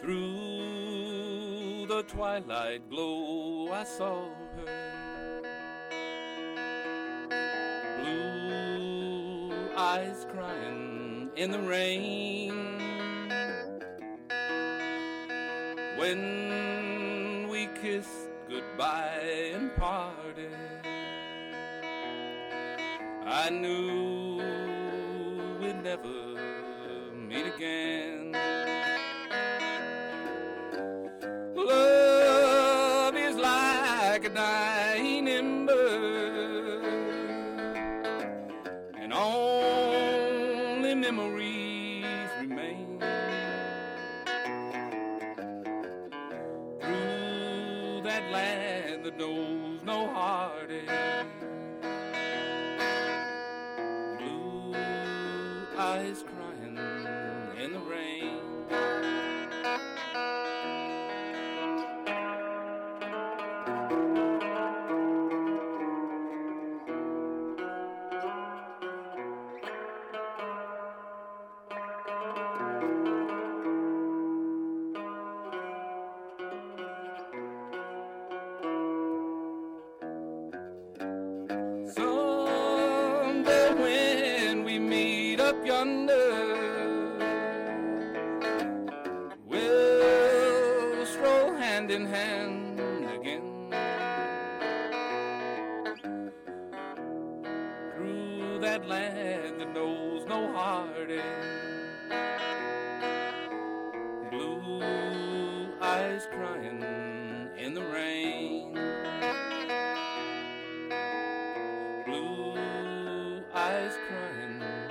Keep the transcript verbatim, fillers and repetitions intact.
Through the twilight glow I saw her, blue eyes crying in the rain. When we kissed goodbye and parted, I knew we'd never meet again. Love is like a dying ember, and only memories remain. Through that land that knows no heartache, blue eyes crying in the rain. Someday when we meet up yonder, we'll stroll hand in hand again. Through that land that knows no heartache, blue eyes crying in the rain. Blue eyes crying